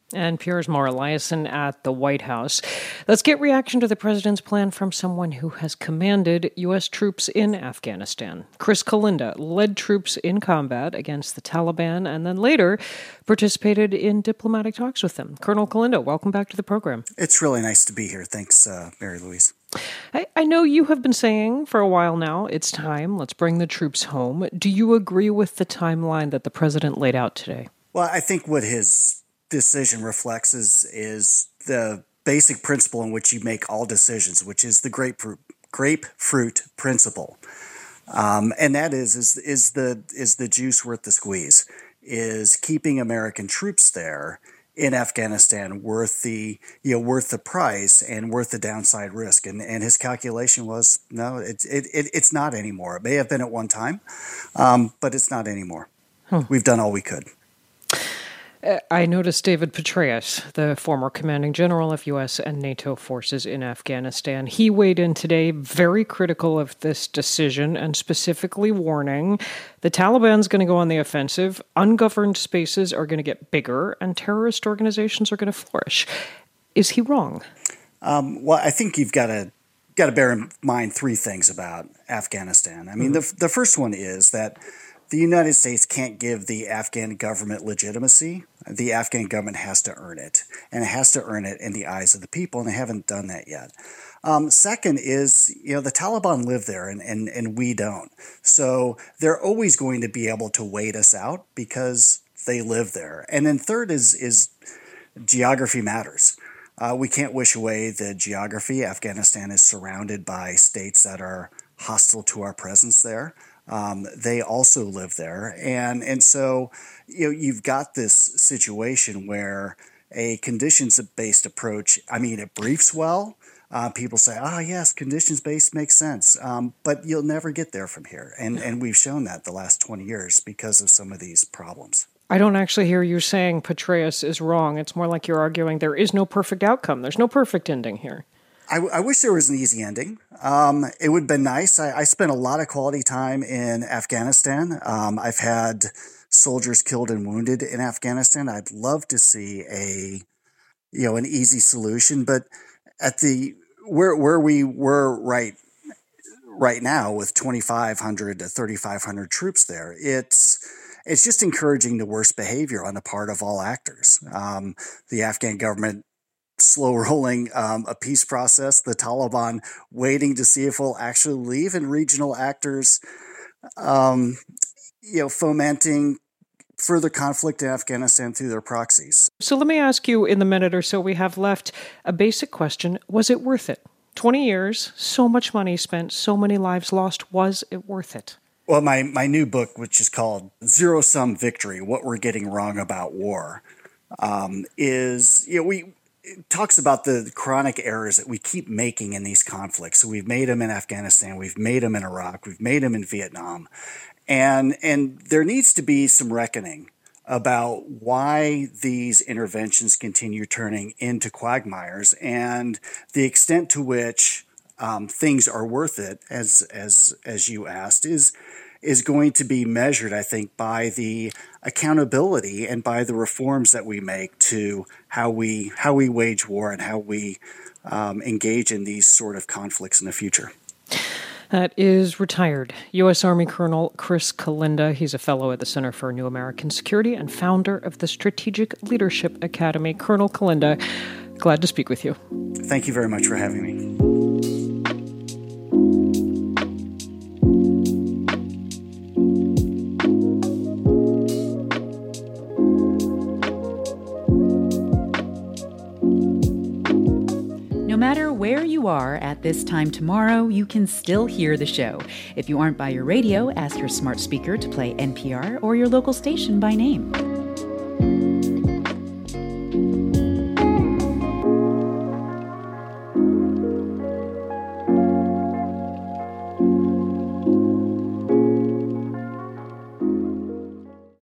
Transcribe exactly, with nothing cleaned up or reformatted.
And Piers Morgan at the White House. Let's get reaction to the president's plan from someone who has commanded U S troops in Afghanistan. Chris Kalinda led troops in combat against the Taliban and then later participated in diplomatic talks with them. Colonel Kalinda, welcome back to the program. It's really nice to be here. Thanks, uh, Mary Louise. I, I know you have been saying for a while now, it's time, let's bring the troops home. Do you agree with the timeline that the president laid out today? Well, I think what his decision reflects is, is the basic principle in which you make all decisions, which is the grapefruit, grapefruit principle. Um, and that is, is, is the, is the juice worth the squeeze? Is keeping American troops there in Afghanistan worth the, you know, worth the price and worth the downside risk? And, and his calculation was, no, it, it, it, it's not anymore. It may have been at one time, um, but it's not anymore. Hmm. We've done all we could. I noticed David Petraeus, the former commanding general of U S and NATO forces in Afghanistan. He weighed in today very critical of this decision and specifically warning the Taliban's going to go on the offensive, ungoverned spaces are going to get bigger, and terrorist organizations are going to flourish. Is he wrong? Um, well, I think you've got to got to bear in mind three things about Afghanistan. I mean, mm-hmm. the the first one is that the United States can't give the Afghan government legitimacy. The Afghan government has to earn it, and it has to earn it in the eyes of the people, and they haven't done that yet. Um, second is, you know, the Taliban live there, and, and, and we don't. So they're always going to be able to wait us out because they live there. And then third is, is geography matters. Uh, we can't wish away the geography. Afghanistan is surrounded by states that are hostile to our presence there. Um, they also live there. And, and so, you know, you've got this situation where a conditions-based approach, I mean, it briefs well. Uh, people say, ah, oh, yes, conditions-based makes sense. Um, but you'll never get there from here. And, and we've shown that the last twenty years because of some of these problems. I don't actually hear you saying Petraeus is wrong. It's more like you're arguing there is no perfect outcome. There's no perfect ending here. I, I wish there was an easy ending. Um, it would have been nice. I, I spent a lot of quality time in Afghanistan. Um, I've had soldiers killed and wounded in Afghanistan. I'd love to see a, you know, an easy solution. But at the where where we were right right now with twenty-five hundred to thirty-five hundred troops there, it's it's just encouraging the worst behavior on the part of all actors. Um, the Afghan government slow rolling um, a peace process, the Taliban waiting to see if we'll actually leave, and regional actors, um, you know, fomenting further conflict in Afghanistan through their proxies. So let me ask you in the minute or so we have left a basic question. Was it worth it? twenty years, so much money spent, so many lives lost. Was it worth it? Well, my, my new book, which is called Zero Sum Victory, What We're Getting Wrong About War, um, is, you know, we, it talks about the chronic errors that we keep making in these conflicts. So we've made them in Afghanistan, we've made them in Iraq, we've made them in Vietnam. And, and there needs to be some reckoning about why these interventions continue turning into quagmires and the extent to which um, things are worth it, as, as, as you asked, is, is going to be measured, I think, by the accountability and by the reforms that we make to how we how we wage war and how we um, engage in these sort of conflicts in the future. That is retired U S Army Colonel Chris Kalinda. He's a fellow at the Center for New American Security and founder of the Strategic Leadership Academy. Colonel Kalinda, glad to speak with you. Thank you very much for having me. No matter where you are at this time tomorrow, you can still hear the show. If you aren't by your radio, ask your smart speaker to play N P R or your local station by name.